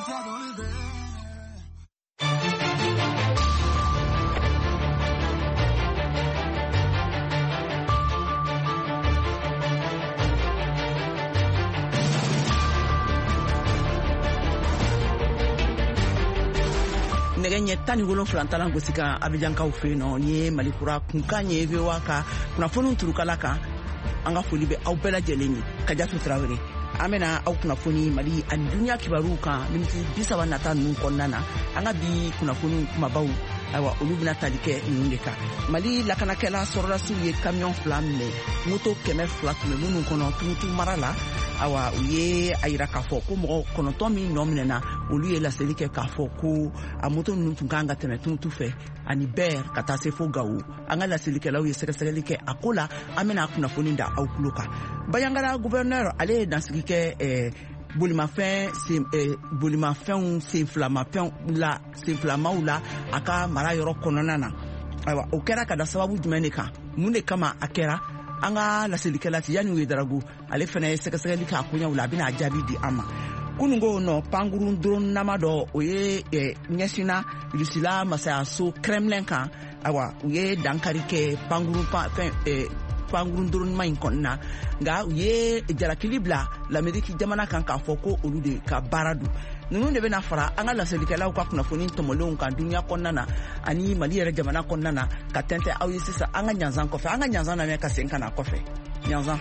Nɛgɛ ɲɛ 17 talan gosi kan Abijankaw fɛ yen nɔ ni ye Malikura kunkan ye VOA ka kunnafoniw turukala kan an ka foli bɛ aw bɛɛ lajɛlen ye Kajatu Tarawele an bɛna aw kunnafoni Mali ani dunuya kibaruw kan miniti 30 nata ninnu kɔnɔna na an ka bi kunnafoni kumabaw ayiwa olu bɛna tali kɛ ninnu de kan Mali lakanakɛla sɔrɔdasiw ye camion 2 minɛ moto 200 tun bɛ minnu kɔnɔ Tumutu mara la awa u ye a yira k'a fɔ ko mɔgɔ 9 min nɔ minɛna olu ye laseli kɛ k'a fɔ ko a moto ninnu tun kan ka tɛmɛ Tumutu fɛ ani Bɛr ka taa se fo Gawo an ka laselikɛlaw ye sɛgɛsɛgɛli kɛ a ko la an bɛna kunnafoni da aw tulo kan Bayangara gouverneur ale ye dansigi kɛ bolimafɛnw senfilamaw la a ka mara yɔrɔ kɔnɔna na ayiwa o kɛra ka da sababu jumɛn de kan mun de kama a kɛra an ka laselikɛla Tijani Wederagu ale fana ye sɛgɛsɛgɛli kɛ a koɲɛw la a bɛna jaabi di an ma kunungo nɔ pangurun drone nama dɔ o ye ɲɛsina Rusila masayaso Kremlin kan ayiwa u ye dankari kɛ pangurun drone ma in kɔnɔna nka u ye jalakili bila l'Amérique jamana kan k'a fɔ ko olu de ka baara don ninnu de bɛna fara an ka laselikɛlaw ka kunnafoni tɔmɔlenw kan dunuya kɔnɔna na ani Mali yɛrɛ jamana kɔnɔna na ka tɛntɛn aw ye sisan an ka ɲanzan kɔfɛ an ka ɲanzan lamɛn ka segin ka na kɔfɛ ɲanzan.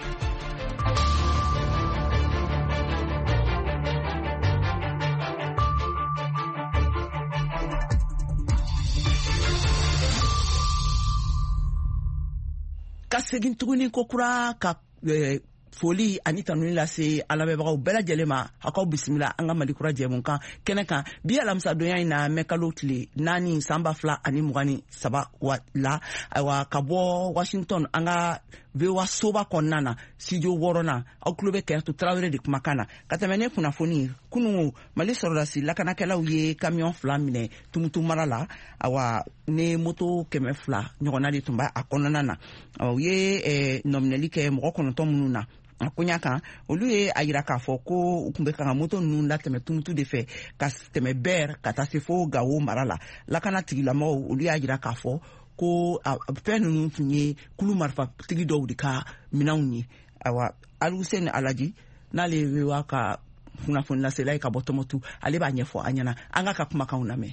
Ka segin tuguni ko kura ka foli ani tanuni lase alamɛbagaw bɛɛ lajɛlen ma a k'aw bisimila an ka Malikura jɛmun kan kɛnɛ kan bi alamisa donya in na mɛ kalo tile 4 san 2023 la ayiwa ka bɔ Washington an ka VOA soba kɔnɔna na studio 6 na aw tulo bɛ Kajatu Tarawele de kumakan na ka tɛmɛ ne kunnafoni kunungo Mali sɔrɔdasi lakanakɛlaw ye camion 2 minɛ Tumutu mara la ayiwa ne moto 200 ɲɔgɔnna de tun b'a a kɔnɔna na u ye nɔminɛli kɛ mɔgɔ 9 minnu na a koɲa kan olu ye a yira k'a fɔ ko u tun bɛ ka moto ninnu latɛmɛ Tumutu de fɛ ka tɛmɛ Bɛr ka taa se fo Gawo mara la lakana tigilamɔgɔw olu y'a yira k'a fɔ ko fɛn ninnu tun ye kulu marifatigi dɔw de ka minɛnw ye ayiwa Aluseni Alaji n'ale ye wa ka kunnafoni lasela ye ka bɔ Tɔmɔtu ale b'a ɲɛfɔ an ɲɛna an ka kumakanw lamɛn.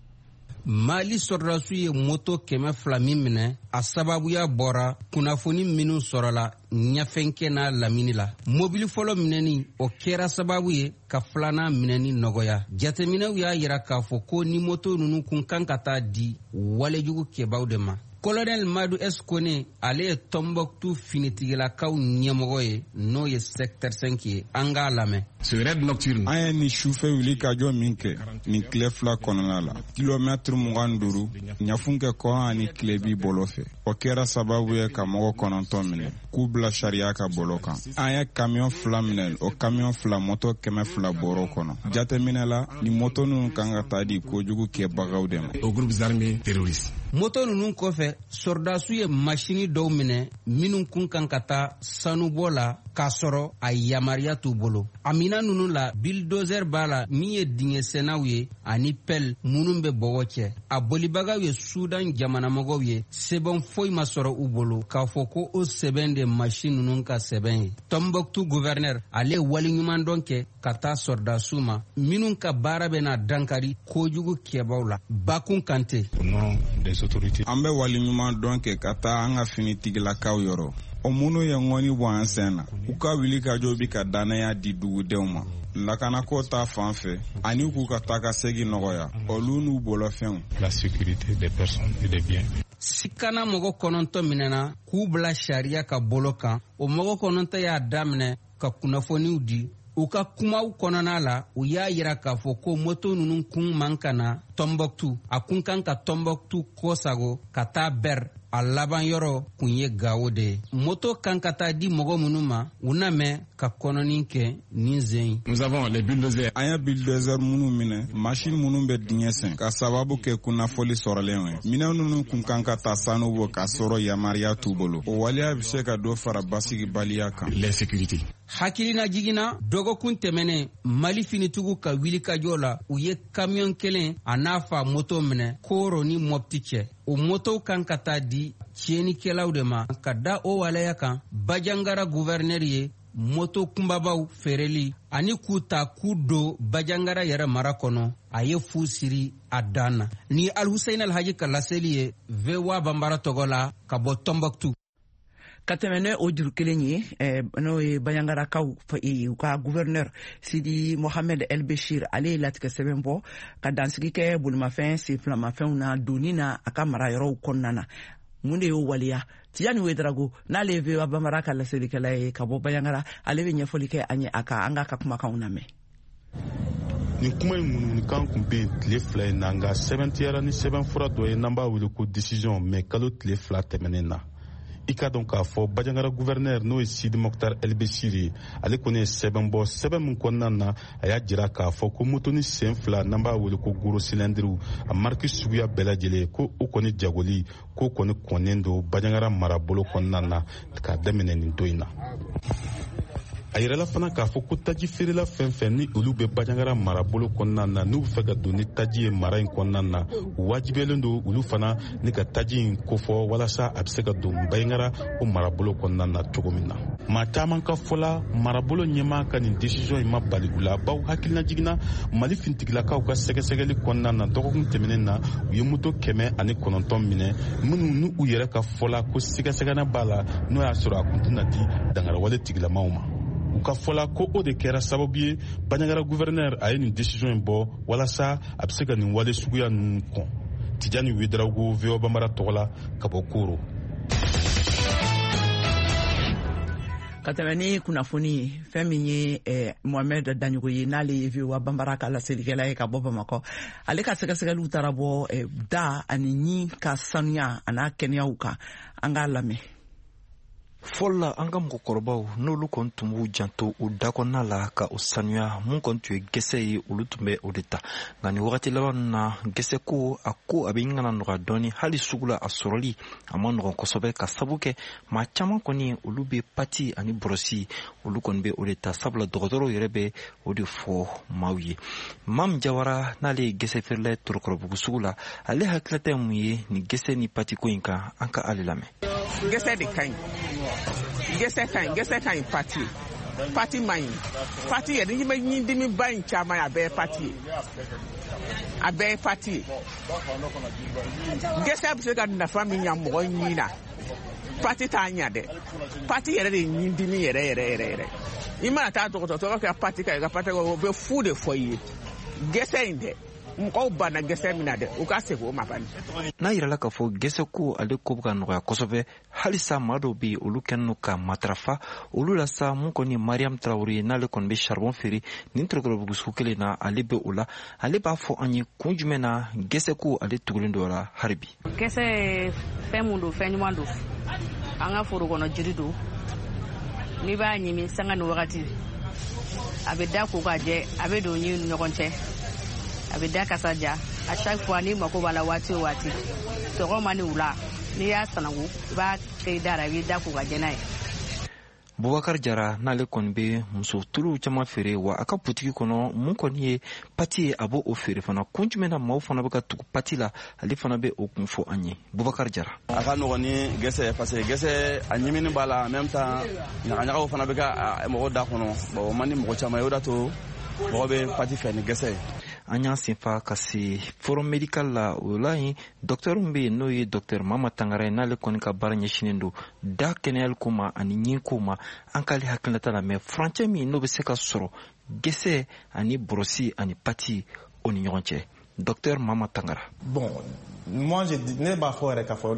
Mali sɔrɔdasiw ye moto 200 min minɛ a sababuya bɔra kunnafoni minnu sɔrɔla ɲɛfɛnkɛ n'a lamini la mobili fɔlɔ minɛni o kɛra sababu ye ka filanan minɛni nɔgɔya jateminɛw y'a yira k'a fɔ ko ni moto ninnu kun kan ka taa di walejugu kɛbaw de ma Colonel Madu Eskone ale ye Tombouctou finitigilakaw ɲɛmɔgɔ ye n'o ye secteur 5 ye an k'a lamɛn. An ye ni sufɛ wuli ka jɔ min kɛ nin tile 2 kɔnɔna la kilomètre 25 ɲafun kɛ kɔhan ani tilebi bolo fɛ o kɛra sababu ye ka mɔgɔ 9 minɛ k'u bila sariya ka bolo kan an ye camion 2 minɛ o camion 2 moto 200 bɔrɔ kɔnɔ jateminɛ la ni moto ninnu kan ka taa di kojugu kɛbagaw de ma aux groupes armés terroristes. Moto ninnu kɔfɛ sɔrɔdasiw ye masini dɔw minɛ minnu kun kan ka taa sanubɔ la k'a sɔrɔ a yamariya t'u bolo a mina ninnu la bulldozer b'a la min ye dingɛsennaw ye ani pelle minnu bɛ bɔgɔ cɛ a bolibagaw ye Sudan jamanamɔgɔw ye sɛbɛn foyi ma sɔrɔ u bolo k'a fɔ ko o sɛbɛn de masini ninnu ka sɛbɛn ye Tombouctou gouverneur ale waleɲuman dɔn kɛ ka taa sɔrɔdasiw ma minnu ka baara bɛna dankari kojugu kɛbaw la Bakun Kante. An bɛ waleɲuman dɔn kɛ ka taa an ka finitigilakaw yɔrɔ o minnu ye ŋɔni bɔ an sen na u ka wuli ka jɔ bi ka danaya di dugudenw ma lakanako ta fan fɛ ani k'u ka taa ka segin nɔgɔya olu n'u bolofɛnw. La sécurité des personnes et des biens. Sikana mɔgɔ 9 minɛna k'u bila sariya ka bolo kan o mɔgɔ 9 y'a daminɛ ka kunnafoniw di u ka kumaw kɔnɔna la u y'a yira k'a fɔ ko moto ninnu kun man ka na Tombouctou a kun kan ka Tombouctou kɔsago ka taa Bɛr a laban yɔrɔ kun ye Gawo de ye moto kan ka taa di mɔgɔ minnu ma u na mɛn ka kɔnɔni kɛ ni zen. Nous avons les bulldozers. An ye bulldozer minnu minɛ machine minnu bɛ dingɛ sen ka sababu kɛ kunnafoli sɔrɔlen ye minɛn ninnu kun kan ka taa sanu bɔ k'a sɔrɔ yamariya t'u bolo o waleya bɛ se ka dɔ fara basigibaliya kan. L'insécurité. hakilina jigina dɔgɔkun tɛmɛnen Mali finitigiw ka wilikajɔ la u ye kamiyon kelen a n'a fa moto minɛ Koro ni Mopti cɛ. O motow kan ka taa di tiɲɛnikɛlaw de ma. Ka da o waleya kan Bajangara gouverneur ye moto kunbabaw feereli ani k'u ta k'u don Bajangara yɛrɛ mara kɔnɔ a ye fu siri a dan na. Ni Alhuseyin Alhaji ka laseli ye VOA Bambara tɔgɔ la ka bɔ Tombouctou. Ka tɛmɛ o juru kelen ye n'o ye Bajangarakaw u ka gouverneur Sidi Mohamed El Beshir ale ye latigɛ sɛbɛn bɔ ka dansigi kɛ bolimafɛn senfilamafɛnw na doni na a ka mara yɔrɔw kɔnɔna na. Mun de y'o waliya? Tijani Ouedraogo n'ale ye VOA Bambara ka laselikɛla ye ka bɔ Bajangara ale bɛ ɲɛfɔli kɛ an ye a ka an ka kumakanw lamɛn. Nin kuma in ŋunumunikan kun bɛ yen tile 2 in na nka sɛbɛntiyara ni sɛbɛnfura dɔ ye n'an b'a wele ko décision mais kalo tile 2 tɛmɛnen na. I ka dɔn k'a fɔ Bajangara gouverneur n'o ye Sidi Mokhtar El Beshir ye ale kɔni ye sɛbɛn bɔ sɛbɛn min kɔnɔna na a y'a jira k'a fɔ ko motoni sen 2 n'an b'a wele ko gros cylindres a marque suguya bɛɛ lajɛlen ko o kɔni jagoli ko kɔni kɔnnen don Bajangara marabolo kɔnɔna na k'a daminɛ nin don in na. A yirala fana k'a fɔ ko taji feerela fɛn fɛn ni olu bɛ Bajangara marabolo kɔnɔna na n'u fɛ ka don ni taji ye mara in kɔnɔna na u wajibiyalen don olu fana ni ka taji in kofɔ walasa a bɛ se ka don Bajangara o marabolo kɔnɔna na cogo min na. Maa caman ka fɔla marabolo ɲɛmaa ka nin décision in ma bali u la baw hakilina jiginna Mali fintigilakaw ka sɛgɛsɛgɛli kɔnɔna na dɔgɔkun tɛmɛnen na u ye moto 109 minɛ minnu n'u yɛrɛ ka fɔla ko sɛgɛsɛgɛna b'a la n'o y'a sɔrɔ a kun tɛna di dangarawale tigilamaw ma. U ka fɔla ko o de kɛra sababu ye Bajangara gouverneur a ye nin décision in bɔ walasa a bɛ se ka nin wale suguya ninnu kɔn. Tijani Ouedraogo VOA Bambara tɔgɔ la ka bɔ Koro. Ka tɛmɛ ni kunnafoni fɛn min ye Mohamed Danyogo ye n'ale ye VOA Bambara ka laselikɛla ye ka bɔ Bamakɔ. Ale ka sɛgɛsɛgɛliw taara bɔ da ani ɲi ka sanuya a n'a kɛnɛyaw kan. An k'a lamɛn. Fɔlɔ an ka mɔgɔkɔrɔbaw n'olu kɔni tun b'u janto u dakɔnɔna la ka o sanuya mun kɔni tun ye gɛsɛ ye olu tun bɛ o de ta nka nin wagati laban na gɛsɛ ko a bɛ ɲinana nɔgɔya dɔɔni hali sugu la a sɔrɔli a ma nɔgɔn kosɛbɛ ka sabu kɛ maa caman kɔni olu bɛ pati ani bɔrɔsi olu kɔni bɛ o de ta sabula dɔgɔtɔrɔw yɛrɛ bɛ o de fɔ maaw ye. Mam Jawara n'ale ye gɛsɛ feerela ye Torokɔrɔbugu sugu la ale hakilita ye mun ye nin gɛsɛ ni pati ko in kan an ka ale lamɛn. Gɛsɛ de ka ɲi. Gɛsɛ ka ɲi pati ma ɲi. Pati yɛrɛ n'i ma ɲindimiba in caman a bɛɛ ye pati ye. A bɛɛ ye pati ye. Gɛsɛ bɛ se ka nafa min ɲa mɔgɔ ɲi na. Pati t'a ɲa dɛ. Pati yɛrɛ de ye ɲindimi yɛrɛ. I mana taa dɔgɔtɔrɔ kɛ pati ka pati o bɛ fu de fɔ i ye. Gɛsɛ in dɛ. Mɔgɔw banna gɛsɛ min na dɛ u ka segin o ma bani. N'a yirala k'a fɔ gɛsɛ ko ale ko bɛ ka nɔgɔya kosɛbɛ halisa maa dɔw bɛ yen olu kɛlen don ka matarafa olu la sa mun kɔni Mariam Traoré ye n'ale kɔni bɛ charbon feere nin Torokɔrɔbugu sugu kelen na ale bɛ o la ale b'a fɔ an ye kun jumɛn na gɛsɛ ko ale tugulen dɔ la hali bi. Gɛsɛ ye fɛn mun don fɛn ɲuman don an ka foro kɔnɔ jiri don n'i b'a ɲimi sanga ni wagati a bɛ da ko ka jɛ a bɛ don ni ɲɔgɔn cɛ. A bɛ da kasa ja a chaque fois ni mako b'a la waati o waati sɔgɔma ni wula n'i y'a sanango i b'a kɛ i da la i b'i da ko ka jɛ n'a ye. Bubakar Jara n'ale kɔni bɛ muso tuluw caman feere wa a ka butigi kɔnɔ mun kɔni ye pati ye a b'o o feere fana kun jumɛn na maaw fana bɛ ka tugu pati la ale fana bɛ o kun fɔ an ye. Bubakar Jara. A ka nɔgɔn ni gɛsɛ parce que gɛsɛ a ɲimini b'a la en même temps ɲagaɲagaw fana bɛ ka mɔgɔw da kɔnɔ bon o man di mɔgɔ caman ye o da to mɔgɔ bɛ pati fɛ ni gɛsɛ ye. An y'an senfa ka se forum médical la o la yen docteur min bɛ yen n'o ye docteur Mama Tangara ye n'ale kɔni ka baara ɲɛsinnen don da kɛnɛyali ko ma ani ɲin ko ma an k'ale hakilinata la mais furancɛ min n'o bɛ se ka sɔrɔ gɛsɛ ani bɔrɔsi ani pati o ni ɲɔgɔn cɛ. Docteur Mama Tangara. Bon, moi ne b'a fɔ yɛrɛ k'a fɔ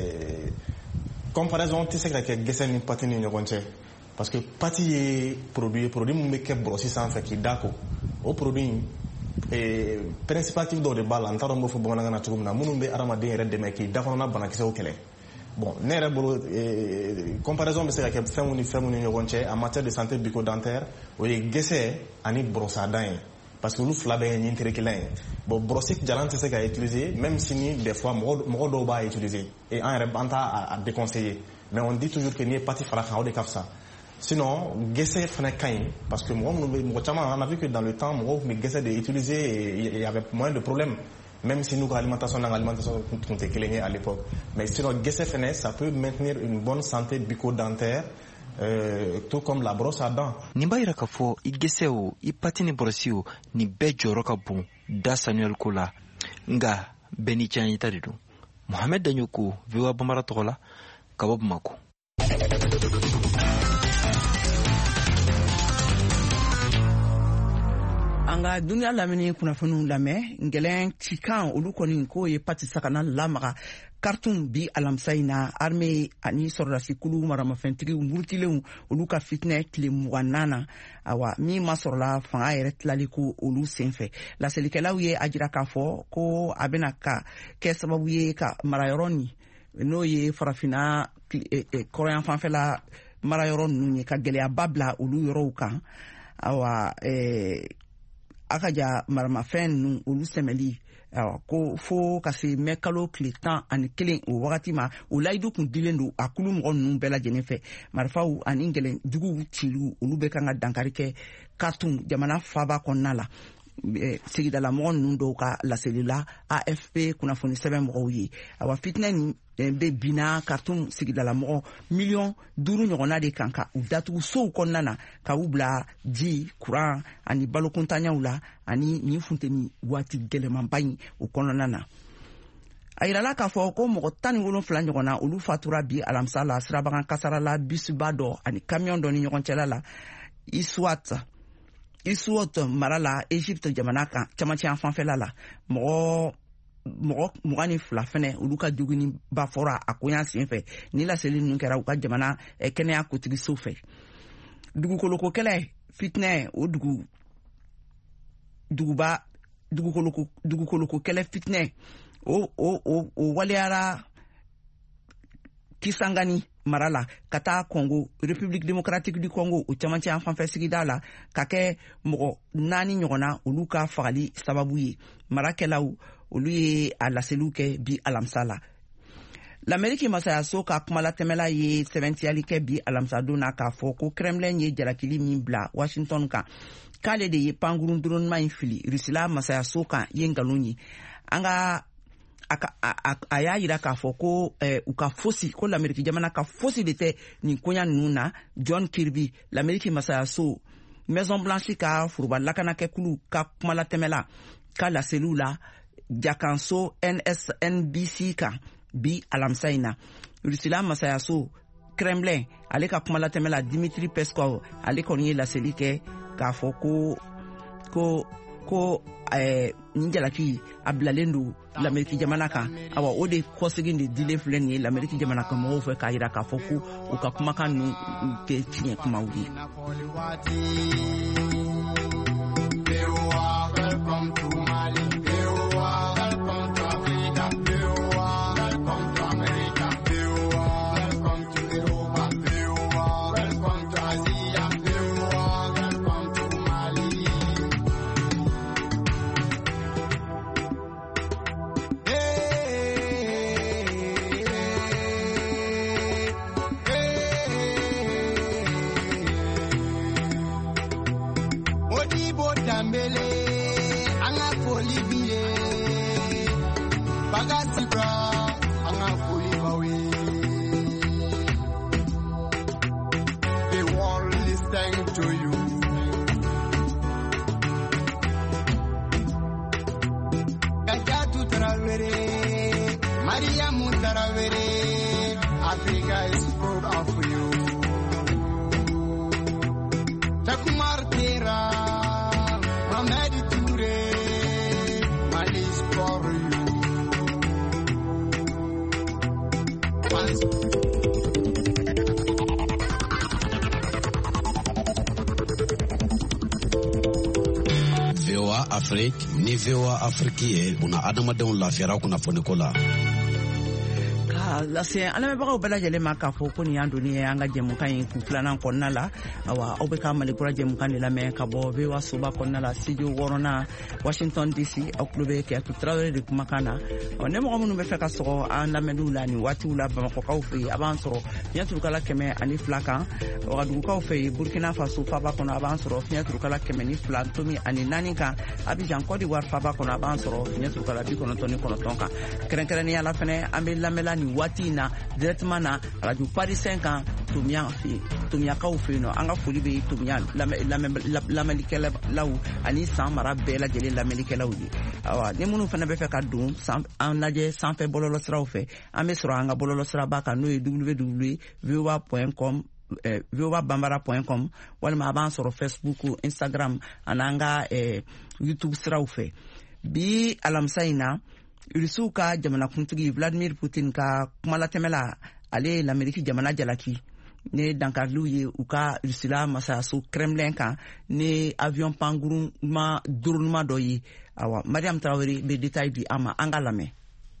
comparaison tɛ se ka kɛ gɛsɛ ni pati ni ɲɔgɔn cɛ parce que pati ye produit min bɛ kɛ bɔrɔsi sanfɛ k'i da ko o produit principatif dɔw de b'a la n t'a dɔn n b'o fɔ bamanankan na cogo min na minnu bɛ adamaden yɛrɛ dɛmɛ k'i da kɔnɔna banakisɛw kɛlɛ. Bon ne yɛrɛ bolo comparaison bɛ se ka kɛ fɛnw ni ɲɔgɔn cɛ en matière de santé bucco-dentaire o ye gɛsɛ ani bɔrɔsadan ye parce que olu fila bɛɛ ye ɲin kelen ye. Bon bɔrɔsi jalan tɛ se ka utiliser même si ni des fois mɔgɔ dɔw b'a utiliser et an t'a déconseiller mais on dit toujours que n'i ye pati fara kan o de ka fisa. Sinon, gese fana kagne parce que moi, on a vu que dans le temps, moi, mais gese d'utiliser et il y avait moins de problèmes. Même si nous l'alimentation était clé à l'époque. Mais sinon, gese fana, ça peut maintenir une bonne santé bucco-dentaire. Tout comme la brosse à dents. Nimba ira kafo igeseo ipatini borosio ni bejo roka bon da Samuel Kola nga beni chani taridu. Mohamed Danyoko viwa bamara tola kabab mako. Anga dunia lamini kunnafoniw lamɛn ngɛlɛn cikan olu kɔni ko ye pati sakana lamaga Khartoum bi alamisa in na armée ani sɔrɔdasikulu maramafɛntigiw murutilenw olu ka fitinɛ tile 24 na awa min ma sɔrɔla fanga yɛrɛ tilali ko olu senfɛ laselikɛlaw ye a jira k'a fɔ ko a bɛna ka kɛ sababu ye ka marayɔrɔ ni n'o ye farafina kɔrɔyan fanfɛla marayɔrɔ ninnu ye ka gɛlɛyaba bila olu yɔrɔw kan awa akaja maramafɛn ninnu olu sɛmɛli ko fo ka se mɛ kalo tile 11 o wagati ma o layidu kun dilen don a kulu mɔgɔ ninnu bɛɛ lajɛlen fɛ marifaw ani gɛlɛn juguw ciliw olu bɛ kan ka dankari kɛ Khartoum jamana faaba kɔnɔna la sigidala mɔgɔ ninnu dɔw ka laseli la AFP kunnafoni sɛbɛn mɔgɔw ye awa fitinɛ ni bɛ bina Khartoum sigidala mɔgɔ 5 million ɲɔgɔnna de kan ka u datugu sow kɔnɔna na ka u bila ji kuran ani balokuntanyaw la ani nin funteni waati gɛlɛmanba in o kɔnɔna na a yirala k'a fɔ ko mɔgɔ 17 ɲɔgɔnna olu fatura bi alamisa la sirabagan kasara la bisuba dɔ ani camion dɔ ni ɲɔgɔn cɛla la Isuot mara la Egypte jamana kan camancɛ fanfɛla la mɔgɔ 22 fɛnɛ olu ka jogini ba fɔra a koɲa senfɛ ni laseli ninnu kɛra u ka jamana kɛnɛya kotigiso fɛ dugukoloko kɛlɛ fitinɛ o dugukoloko kɛlɛ fitinɛ o waliyara Kisangani mara la ka taa Congo République démocratique du Congo o camancɛ fanfɛ sigida la ka kɛ mɔgɔ 4 ɲɔgɔnna olu ka fagali sababu ye marakɛlaw olu ye a laseliw kɛ bi alamisa la l'Amérique masayaso ka kumalatɛmɛla ye sɛbɛntiyali kɛ bi alamisa don na k'a fɔ ko Kremlin ye jalakili min bila Washington kan k'ale de ye pankurun dronema in fili Rusila masayaso kan ye ngalon ye an ka a y'a yira k'a fɔ ko u ka fosi ko l'Amérique jamana ka fosi de tɛ nin koɲa ninnu na John Kirby l'Amérique masayaso Maison Blanche ka foroba lakanakɛkulu ka kumalatɛmɛla ka laseliw la jakanso NBC kan bi alamisa in na Rusila masayaso Kremlin ale ka kumalatɛmɛla Dmitry Peskov ale kɔni ye laseli kɛ k'a fɔ ko nin jalaki a bilalen don l'Amérique jamana kan awa o de kɔsegin de dilen filɛ nin ye l'Amérique jamana kan mɔgɔw fɛ k'a yira k'a fɔ ko u ka kumakan ninnu tɛ tiɲɛ kumaw ye. Afrique ni VOA Afrique ye una adamadenw lafiyara kunnafoni ko la. Ka lase an lamɛnbagaw bɛɛ lajɛlen ma k'a fɔ ko nin y'an doni ye an ka jɛmukan ye kun filanan kɔnɔna la awa aw bɛ ka malikura jɛmukan de lamɛn ka bɔ VOA soba kɔnɔna la studio 6nan Washington DC aw tulo bɛ Kiyatu Tarawele de kumakan na ne mɔgɔ minnu bɛ fɛ ka sɔgɔ an lamɛnniw la nin waatiw la Bamakɔkaw fɛ yen a b'an sɔrɔ fiɲɛturukala 102 kan Wagadugukaw fɛ yen Burkina Faso faba kɔnɔ a b'an sɔrɔ fiɲɛturukala 102 tomi ani 4 kan Abidjan Côte d'Ivoire faba kɔnɔ a b'an sɔrɔ fiɲɛturukala 99 kan kɛrɛnkɛrɛnnenya la fɛnɛ an bɛ lamɛnla nin waati in na directement na radio Paris 5 kan Tomiyakaw fɛ yen nɔ an ka foli bɛ Tomiya lamɛnlikɛlaw ani san mara bɛɛ lajɛlen lamɛnlikɛlaw ye awa ni minnu fana bɛ fɛ ka don an lajɛ sanfɛ bɔlɔlɔsiraw fɛ an bɛ sɔrɔ an ka bɔlɔlɔsiraba kan n'o ye www.voa.com voabambara.com walima a b'an sɔrɔ Facebook Instagram ani an ka YouTube siraw fɛ bi alamisa in na Rusiw ka jamanakuntigi Vladimir Putin ka kumalatɛmɛla ale ye l'Amérique jamana jalaki ne dankariliw ye u ka Rusila masayaso Kremlin kan ne avion panguruma durunuma dɔ ye awa Mariam Traoré bɛ détail di an ma an ka lamɛn.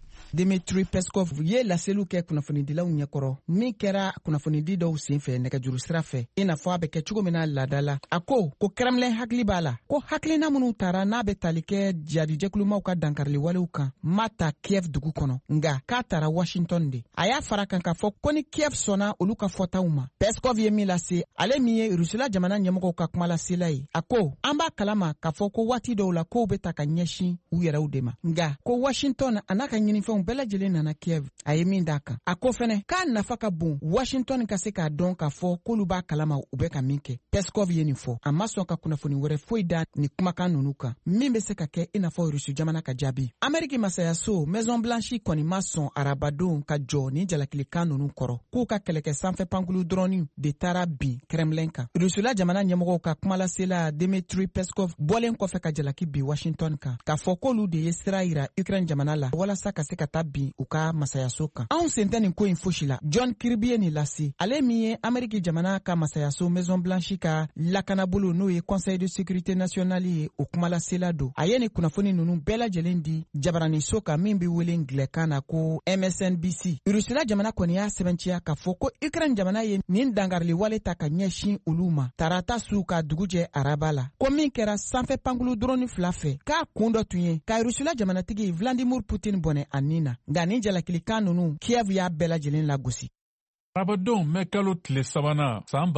Dmitry Peskov ye laseliw kɛ kunnafonidilaw ɲɛkɔrɔ min kɛra kunnafonidi dɔw senfɛ nɛgɛjuru sira fɛ i n'a fɔ a bɛ kɛ cogo min na laada la a ko Kremlin hakili b'a la ko hakilina minnu taara n'a bɛ tali kɛ jadijɛkulumaw ka dankariliwalew kan ma ta Kiev dugu kɔnɔ nka k'a taara Washington de a y'a fara kan k'a fɔ ko ni Kiev sɔnna olu ka fɔtaw ma Peskov ye min lase ale min ye Rusila jamana ɲɛmɔgɔw ka kumalasela ye a ko an b'a kalama k'a fɔ ko waati dɔw la kow bɛ ta ka ɲɛsin u yɛrɛw de ma nka ko Washington a n'a ka ɲinifɛnw bɛɛ lajɛlen nana Kiev a ye min d'a kan a ko fɛnɛ k'a nafa ka bon Washington ka se k'a dɔn k'a fɔ k'olu b'a kalama u bɛ ka min kɛ Peskov ye nin fɔ a ma sɔn ka kunnafoni wɛrɛ foyi da ni kumakan ninnu kan min bɛ se ka kɛ i n'a fɔ Rusi jamana ka jaabi Amérique masayaso Maison Blanche kɔni ma sɔn arabadenw ka jɔ ni jalakilikan ninnu kɔrɔ k'u ka kɛlɛkɛ sanfɛ pankulu dɔrɔnw de taara bin Kremlin kan Rusila jamana ɲɛmɔgɔw ka kumalasela Dmitry Peskov bɔlen kɔfɛ ka jalaki bin Washington kan k'a fɔ k'olu de ye sira yira Ukraine jamana la walasa ka se ka taa bin u ka masayaso kan anw sen tɛ nin ko in fosi la John Kirby ye nin lase ale min ye Amérique jamana ka masayaso Maison Blanche ka lakanabolo n'o ye Conseil de sécurité nationale ye o kumalasela don a ye nin kunnafoni ninnu bɛɛ lajɛlen di jabaraniso kan min bɛ wele ngilɛkan na ko MSNBC Rusila jamana kɔni y'a sɛbɛnciya k'a fɔ ko Ukraine jamana ye nin dangariliwale ta ka ɲɛsin olu ma tarata su ka dugujɛ araba la ko min kɛra sanfɛ pankulu drone 2 fɛ k'a kun dɔ tun ye ka Rusila jamanatigi Vladimir Putin bɔnɛ a nin na nka nin jalakilikan ninnu Kiev y'a bɛɛ lajɛlen lagosi. Arabadenw mɛ kalo tile sabanan san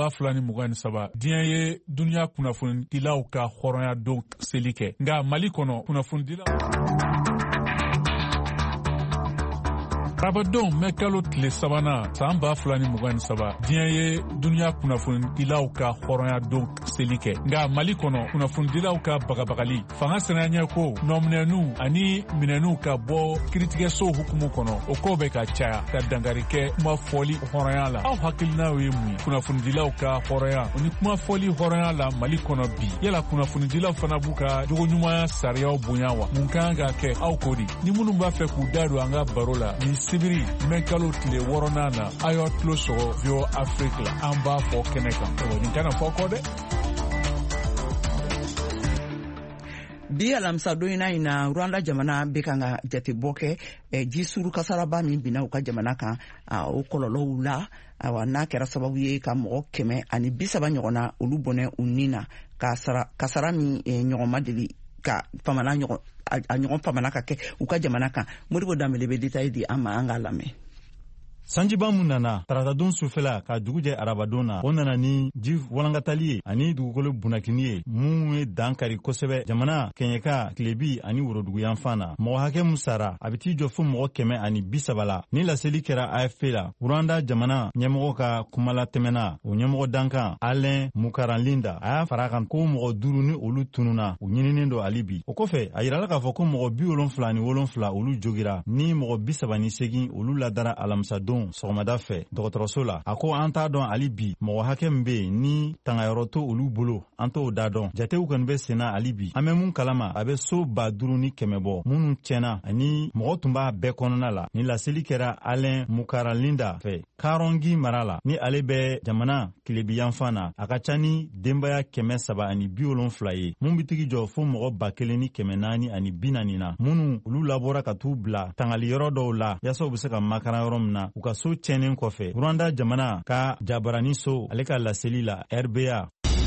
2023 diɲɛ ye duniya kunnafonidilaw ka hɔrɔnya don seli kɛ nka Mali kɔnɔ kunnafonidilaw Arabadenw mɛ kalo tile sabanan san 2023 diɲɛ ye duniya kunnafonidilaw ka hɔrɔnya don seli kɛ nka Mali kɔnɔ kunnafonidilaw ka bagabagali fanga sɛnɛɲɛ ko nɔminɛnu ani minɛnu ka bɔ kiritigɛso hukumu kɔnɔ o ko bɛ ka caya ka dangari kɛ kuma fɔli hɔrɔnya la aw hakilinaw ye mun ye kunnafonidilaw ka hɔrɔnya o ni kuma fɔli hɔrɔnya la Mali kɔnɔ bi yala kunnafonidilaw fana b'u ka jogoɲumanya sariyaw bonya wa mun kan ka kɛ aw ko di ni minnu b'a fɛ k'u da don an ka baro la ni sibiri mɛ kalo tile 6nan na a y'aw tulo sɔgɔ VOA Afrique la an b'a fɔ kɛnɛ kan nin kana fɔ kɔ dɛ. bi alamisa don in na Rwanda jamana bɛ kan ka jatebɔ kɛ ji suru kasaraba min binna u ka jamana kan o kɔlɔlɔw la n'a kɛra sababu ye ka mɔgɔ 130 ɲɔgɔnna olu bɔnɛ u nin na kasara min ɲɔgɔn ma deli ka famana ɲɔgɔn a ɲɔgɔn famana ka kɛ u ka jamana kan Modibo Dambele bɛ détail di an ma an ka lamɛn. Sanjiba mun nana taratadon sufɛla ka dugujɛ arabadon na o nana ni ji walankatali ye ani dugukolo bunakini ye mun ye dankari kosɛbɛ jamana kɛɲɛka tilebi ani worodugu yanfan na mɔgɔ hakɛ mun sara a bɛ t'i jɔ fo mɔgɔ 130 la ni laseli kɛra AFP la Rwanda jamana ɲɛmɔgɔ ka kumala tɛmɛna o ɲɛmɔgɔ dankan Alain Mukaranlinda a y'a fara kan ko mɔgɔ 5 ni olu tununa u ɲininen don hali bi o kɔfɛ a yirala k'a fɔ ko mɔgɔ 77 olu jogira ni mɔgɔ 38 olu ladara alamisa don don sɔgɔmada fɛ dɔgɔtɔrɔso la. A ko an t'a dɔn hali bi mɔgɔ hakɛ min be yen ni tangayɔrɔ to olu bolo an t'o da dɔn. Jatew kɔni bɛ senna hali bi. An bɛ mun kalama a bɛ so 5,000 bɔ minnu tiɲɛna ani mɔgɔ tun b'a bɛɛ kɔnɔna la. Ni laseli kɛra Alain Mukaralinda fɛ Karongi mara la ni ale bɛ jamana Kilebi yanfan na. A ka ca ni denbaya 370 ye. Mun bi tigi jɔ fo mɔgɔ 1,440 na. Minnu olu labɔra ka t'u bila tangali yɔrɔ dɔw la yaasa u bɛ se ka makaran yɔrɔ min na u ka so tiɲɛnen kɔfɛ. Rwanda jamana ka jabarani so ale ka laseli la RBA.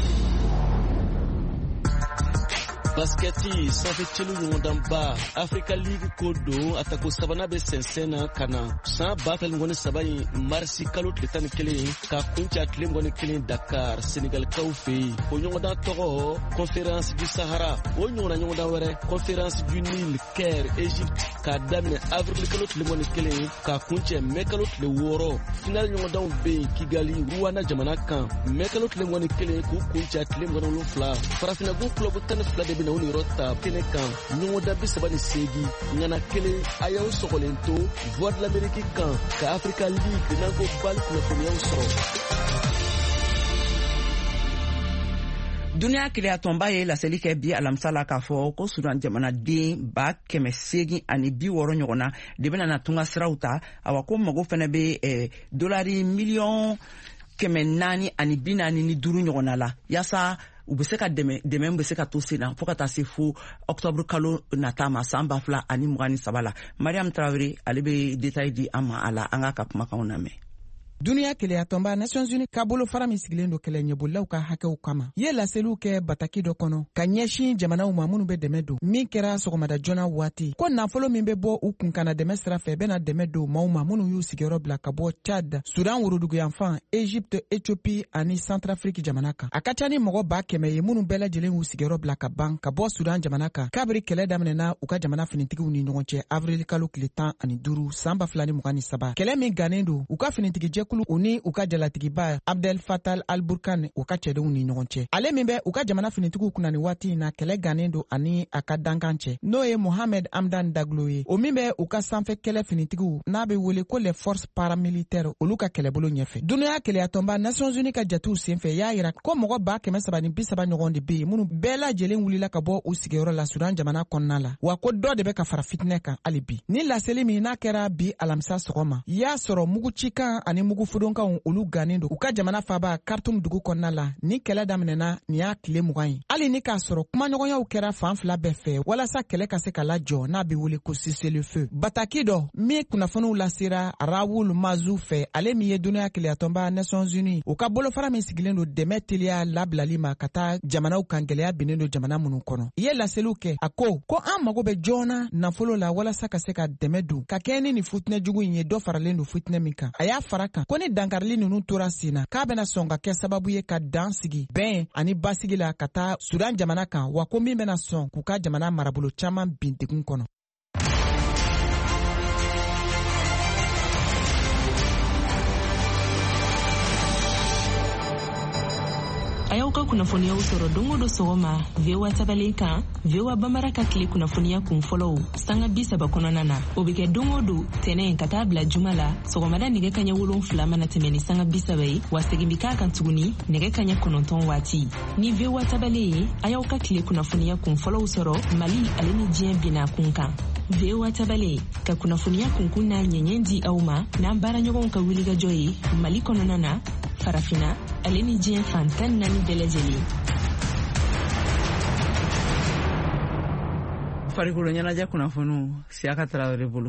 Basketi sanfɛ celu ɲɔgɔndanba Africa League ko don a tako sabanan bɛ sɛnsɛn na ka na san 2023 in marisi kalo tile 11 ka kunca tile 21 Dakar Senegalikaw fɛ yen. O ɲɔgɔndan tɔgɔ Conférence du Sahara. O ɲɔgɔnna ɲɔgɔndan wɛrɛ Conférence du Nil Caire Égypte k'a daminɛ avril kalo tile 21 ka kuncɛ mai kalo tile 6. Final ɲɔgɔndanw bɛ yen Kigali Rwanda jamana kan mai kalo tile 21 k'u kunca tile 27. Farafinnabu club 12 de na u yɔrɔ ta kɛnɛ kan ɲɔgɔndan 38 ŋana kelen a y'aw sɔgɔlen to Voix de l'Amérique kan ka Africa League n'anko bal kunnafoniyaw sɔrɔ. Duniya keleya tɔnba ye laseli kɛ bi alamisa la k'a fɔ ko Sudan jamanaden 860 ɲɔgɔn na de bɛna tunga siraw ta. Awa ko mago fɛnɛ bɛ dolari miliyɔn 445 ɲɔgɔn na la yaasa u bɛ se ka dɛmɛ bɛ se ka to sen na fo ka taa se fo octobre kalo nata ma san 2023 la. Mariam Traoré ale bɛ détail di an ma a la an ka kumakanw lamɛn. Duniya keleya tɔnba Nations Unies ka bolo fara min sigilen do kɛlɛ ɲɛbolilaw ka hakɛw kama ye laseliw kɛ bataki dɔ kɔnɔ ka ɲɛsin jamanaw ma minnu bɛ dɛmɛ don min kɛra sɔgɔmada joona waati ko nafolo min bɛ bɔ u kun kana dɛmɛ sira fɛ bɛna dɛmɛ don maaw ma minnu y'u sigiyɔrɔ bila ka bɔ Chad, Sudan woroduguyanfan, Égypte, Éthiopie ani Centrafrique jamana kan. A ka ca ni mɔgɔ 100,000 ye minnu bɛɛ lajɛlen y'u sigiyɔrɔ bila ka ban ka bɔ Sudan jamana kan kabiri kɛlɛ daminɛna u ka jamana finitigiw ni ɲɔgɔn cɛ avril kalo tile 15 san 2023. Kɛlɛ min gannen do u ka finitigi jɛkulu u ni u ka jalatigiba Abdel Fattah al-Burhan u ka cɛdenw ni ɲɔgɔn cɛ. Ale min bɛ u ka jamana finitigiw kunna ni waati in na kɛlɛ gannen do ani a ka dankan cɛ n'o ye Mohamed Hamdan Daglo ye. O min bɛ u ka sanfɛ kɛlɛ finitigiw n'a bɛ wele ko les forces paramilitaires olu ka kɛlɛbolo ɲɛfɛ. Duniya keleya tɔnba Nations Unies ka jatew senfɛ y'a yira ko mɔgɔ 330 ɲɔgɔn de bɛ yen minnu bɛɛ lajɛlen wulila ka bɔ u sigiyɔrɔ la Sudan jamana kɔnɔna la wa ko dɔ de bɛ ka fara fitinɛ kan hali bi. Ni laseli min n'a kɛra bi alamisa sɔgɔma y'a sɔrɔ mugucikan ani mugufudonkan olu gannen do u ka jamana faaba Khartoum dugu kɔnɔna la ni kɛlɛ daminɛna ni y'a tile 20 ye. Hali ni k'a sɔrɔ kumaɲɔgɔnyaw kɛra fan fila bɛɛ fɛ walasa kɛlɛ ka se ka lajɔ n'a bɛ wele ko cessez-le-feu. Bataki dɔ min kunnafoniw lasera Raoul Mazou fɛ ale min ye duniya keleya tɔnba Nations Unies u ka bolofara min sigilen do dɛmɛ teliya labilali ma ka taa jamanaw kan gɛlɛya binnen do jamana minnu kɔnɔ. I ye laseliw kɛ a ko an mago bɛ joona nafolo la walasa ka se ka dɛmɛ don ka kɛ ni fitinɛ jugu in ye dɔ faralen do fitinɛ min kan. A y'a fara kan ko ni dankarili ninnu tora sen na k'a bɛna sɔn ka kɛ sababu ye ka dan sigi bɛn ani basigi la ka taa Sudan jamana kan wa ko min bɛna sɔn k'u ka jamana marabolo caman bin degun kɔnɔ. A y'aw ka kunnafoniyaw sɔrɔ don o don sɔgɔma VOA tabalen kan VOA Bambara ka tile kunnafoniya kun fɔlɔw sanga 30 kɔnɔna na o bɛ kɛ don o don tɛnɛn ka taa bila juma la sɔgɔmada nɛgɛ kaɲɛ 7 mana tɛmɛ ni sanga 30 ye wa segin bi k'a kan tuguni nɛgɛ kaɲɛ 9 waati ni VOA tabalen ye a y'aw ka tile kunnafoniya kun fɔlɔw sɔrɔ Mali ale ni diɲɛ bina kun kan VOA tabalen ka kunnafoniya kunkun n'a ɲɛɲɛ di aw ma n'an baaraɲɔgɔnw ka wulikajɔ ye Mali kɔnɔna na farafina ale ni diɲɛ fan 14 bɛɛ lajɛlen. Farikolo ɲɛnajɛ kunnafoniw Siaka Traoré bolo.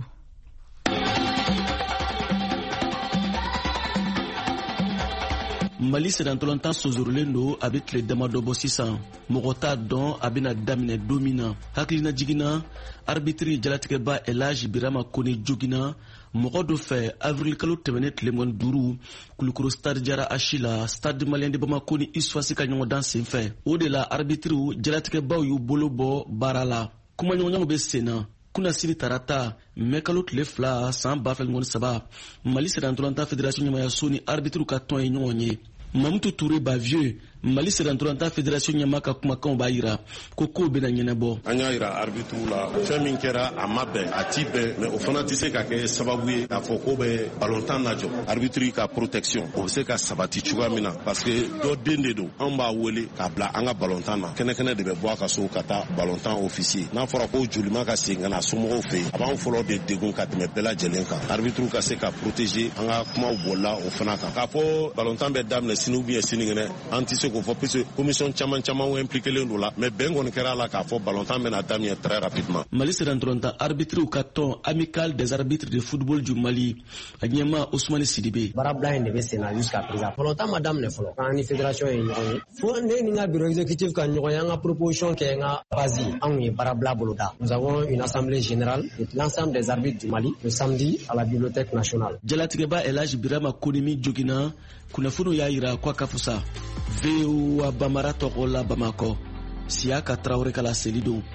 Mali sedantɔlɔntan sonsorilen do a bɛ tile damadɔ bɔ sisan mɔgɔ t'a dɔn a bɛna daminɛ don min na hakilina jiginna arbitre jalatigɛba Elhaji Birama Kone joginna mɔgɔ dɔ fɛ avril kalo tɛmɛnen tile 15 Kulukoro stade Jara Achi la stade malien de Bamako ni ISFASI ka ɲɔgɔndan senfɛ o de la arbitre jalatigɛbaw y'u bolo bɔ baara la kuma ɲɔgɔnyaw bɛ sen na kunasini tarata mai kalo tile 2 san 2023 Mali sedantɔlɔntan fédération ɲɛmayaso ni arbitre ka tɔn ye ɲɔgɔn ye Mamutu Touré Bavieux Mali Seranturanta Fédération ɲɛma ka kumakanw b'a yira ko kow bena ɲɛnabɔ. An y'a yira arbitre la fɛn min kɛra a ma bɛn a ti bɛn mais o fana tɛ se ka kɛ sababu ye k'a fɔ ko bɛ ballontan najɔ arbitre ka protection o bɛ se ka sabati cogoya min na parce que dɔ den de don an b'a wele k'a bila an ka ballontan na kɛnɛkɛnɛ de bɛ bɔ a ka so ka taa ballontan officier n'a fɔra ko jolima ka segin ka na somɔgɔw fɛ yen a b'an fɔlɔ de degun ka tɛmɛ bɛɛ lajɛlen kan arbitre ka se ka protéger an ka kumaw bolila o fana kan k'a fɔ ballontan bɛ daminɛ sini ou bien sinikɛnɛ an tɛ se k'o fɔ puisque commission caman impliquelen don la mais bɛn kɔni kɛra a la k'a fɔ ballontan bɛna daminɛ très rapidement. Mali Seranturanta arbitre ka tɔn amical des arbitres de football du Mali a ɲɛma Ousmane Sidibé. Barabila in de bɛ sen na jusqu'à présent ballontan ma daminɛ fɔlɔ an ni fédération ye ɲɔgɔn ye fo ne ni n ka bureau exécutif ka ɲɔgɔn ye an ka proposition kɛ n ka base anw ye barabila bolo da. Nous avons une assemblée générale de l'ensemble des arbitres du Mali le samedi à la bibliothèque nationale. Jalatigɛba Elhaj Birama Konimi jogina kunnafoniw y'a yira ko a ka fusa. VOA Bamara tɔgɔ la Bamakɔ Siaka Traoré ka la seli don.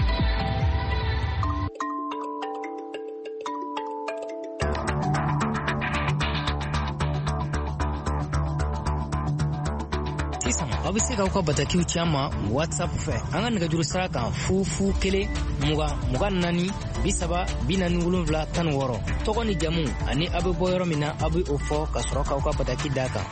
aw bɛ se k'aw ka batakiw ci an ma WhatsApp fɛ an ka nɛgɛjuru sira kan 020 24 40 47 16 tɔgɔ ni jamu ani aw bɛ bɔ yɔrɔ min na aw bɛ o fɔ ka sɔrɔ k'aw ka bataki d'a kan.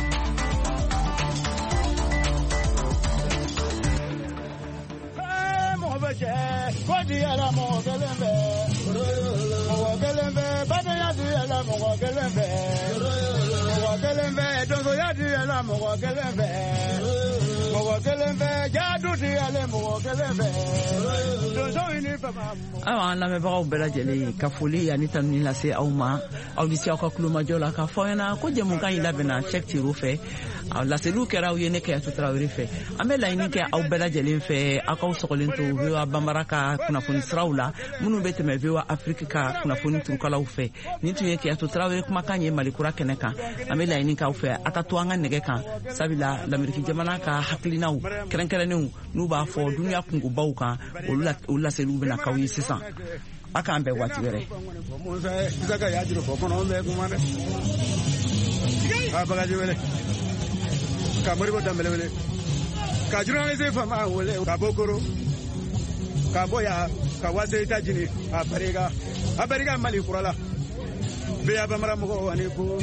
ayiwa an lamɛnbagaw bɛɛ lajɛlen ka foli ani tanuni lase aw ma aw ni se aw ka kulomajɔ la k'a fɔ aw ɲɛna ko jɛmukan in labɛnna Cheikh Tiro fɛ laseliw kɛra aw ye ne Kɛyatu Tarawele fɛ an bɛ laɲini kɛ aw bɛɛ lajɛlen fɛ aw k'aw sɔgɔlen to VOA Bambara ka kunnafoni siraw la minnu bɛ tɛmɛ VOA Afrique ka kunnafoni turukalaw fɛ nin tun ye Kɛyatu Tarawele kumakan ye Malikura kɛnɛ kan an bɛ laɲini k'aw fɛ a ka to an ka nɛgɛ kan sabula l'Amérique jamana ka hakilinaw kɛrɛnkɛrɛnnenw n'u b'a fɔ duniya kungobaw kan olu laseliw bɛna k'aw ye sisan a k'an bɛn waati wɛrɛ. Ka moribo dambele wele ka journaliste fama wele ka bokoro ka boya ka wase États-Unis Amerika Mali kurala be ya Bambara mɔgɔw ani ko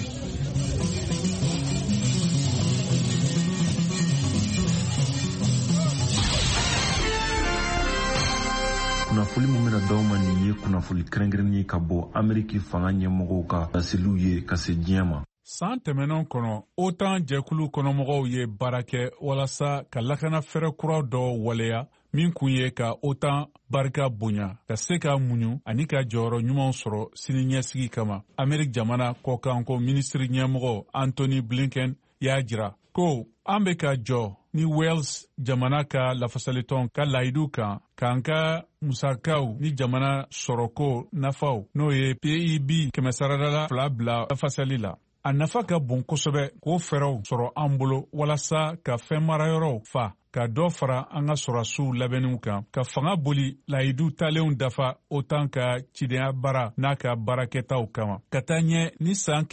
kunnafoni min bɛna d'aw ma nin ye kunnafoni kɛrɛnkɛrɛnnen ye ka bɔ Ameriki fanga ɲɛmɔgɔw ka laseliw ye ka se diɲɛ ma. San tɛmɛnenw kɔnɔ OTAN jɛkulu kɔnɔmɔgɔw ye baara kɛ walasa ka lakana fɛrɛ kura dɔ waleya min kun ye ka OTAN barika bonya ka se ka muɲu ani ka jɔyɔrɔ ɲumanw sɔrɔ siniɲɛsigi kama. Ameriki jamana kɔkanko minisiri ɲɛmɔgɔ Anthony Blinken y'a jira ko an bɛ ka jɔ ni Wales jamana ka lafasalitɔn ka layidu kan k'an ka musakaw ni jamana sɔrɔko nafaw n'o ye PIB 200 bila lafasali la. A nafa ka bon kosɛbɛ k'o fɛɛrɛw sɔrɔ an bolo walasa ka fɛn marayɔrɔw fa ka dɔ fara an ka sɔrɔdasiw labɛnniw kan ka fanga boli layidu talenw dafa OTAN ka cidenya baara n'a ka baarakɛtaw kama ka taa ɲɛ ni san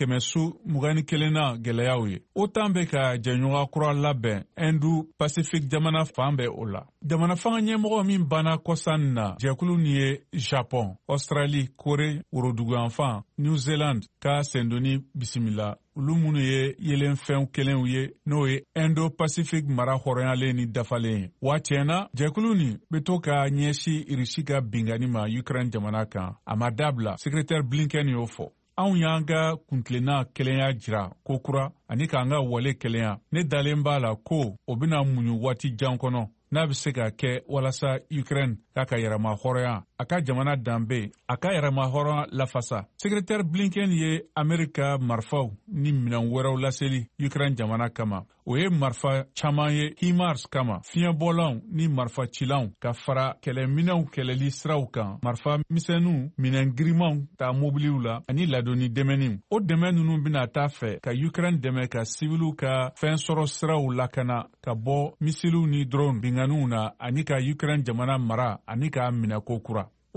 121 na gɛlɛyaw ye. OTAN bɛ ka jɛɲɔgɔn kura labɛn Indo Pacifique jamana fan bɛɛ o la. Jamana fanga ɲɛmɔgɔ min banna kɔsan na jɛkulu nin ye Japon, Australie, Corée, Woroduguyanfan, New Zealand ka sendoni bisimila. Olu minnu ye yelenfɛnw kelenw ye n'o ye Indo-Pacifique mara hɔrɔnyalen ni dafalen ye. Waati na jɛkulu nin bɛ to ka ɲɛsi Irisi ka bingani ma Ukraine jamana kan. A ma dabila, Secrétaire Blinken y'o fɔ. Anw y'an ka kuntilenna kelenya jira ko kura ani k'an ka wale kelenya. Ne dalen b'a la ko o bɛna muɲu waati jan kɔnɔ n'a bɛ se ka kɛ walasa Ukraine k'a ka yɛrɛma hɔrɔnya a ka jamana danbe a ka yɛrɛma hɔrɔnya lafasa. Secrétaire Blinken ye Amerika marifaw ni minɛn wɛrɛw laseli Ukraine jamana kama. O ye marifa caman ye HIMARS kama fiɲɛbɔlanw ni marifa cilanw ka fara kɛlɛminɛnw kɛlɛli siraw kan marifa misɛnninw minɛn girimanw ta mobiliw la ani ladonni dɛmɛniw. O dɛmɛ ninnu bɛna taa fɛ ka Ukraine dɛmɛ ka sibiliw ka fɛn sɔrɔ siraw lakana ka bɔ misiliw ni drone binganiw na ani ka Ukraine jamana mara ani ka minɛko kura.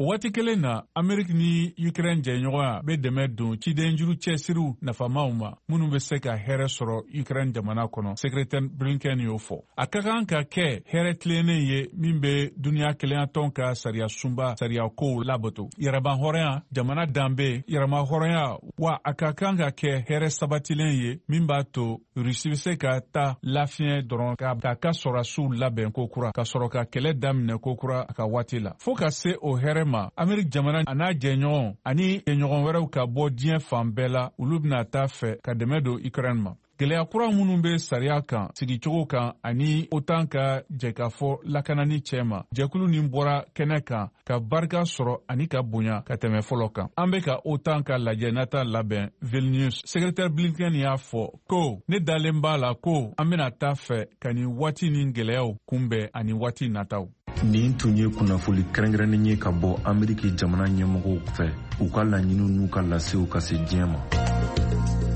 o waati kelen na Ameriki ni Ukraine jɛɲɔgɔnya be dɛmɛ don cidenjuru cɛsiriw nafamaw ma minnu be se ka hɛrɛ sɔrɔ Ukraine jamana kɔnɔ. Secrétaire Blinken y'o fɔ. A ka kan ka kɛ hɛrɛ tilennen ye min be duniya kelenya ka sariya sunba sariya kow labato. Yɛrɛban hɔrɔnya jamana danbe yɛrɛma hɔrɔnya wa a ka kan ka kɛ hɛrɛ sabatilen ye min b'a to Rusi be se ka ta lafiɲɛ dɔrɔn ka sɔrɔsiw labɛn ko kura ka sɔrɔ ka kɛlɛ daminɛ ko kura a ka waati la. Fo ka se o hɛrɛ ma Ameriki jamana a n'a jɛɲɔgɔn ani jɛɲɔgɔn wɛrɛw ka bɔ diɲɛ fan bɛɛ la olu bena taa fɛ ka dɛmɛ don Ukraine ma. Gɛlɛya kura minnu be sariya kan sigicogo kan ani OTAN ka jɛkafɔ lakanani cɛma jɛkulu nin bɔra kɛnɛ kan ka barika sɔrɔ ani ka bonya ka tɛmɛ fɔlɔ kan. An be ka OTAN ka lajɛ nata labɛn Vilnius. Secrétaire Blinken y'a fɔ ko ne dalen b'a la ko an bena taa fɛ ka nin waati nin gɛlɛyaw kunbɛn ani waati nataw. Nin tun ye kunnafoli kɛrɛnkɛrɛnnen ye ka bɔ Ameriki jamana ɲɛmɔgɔw fɛ u ka laɲiniw n'u ka lasew ka se diɲɛ ma.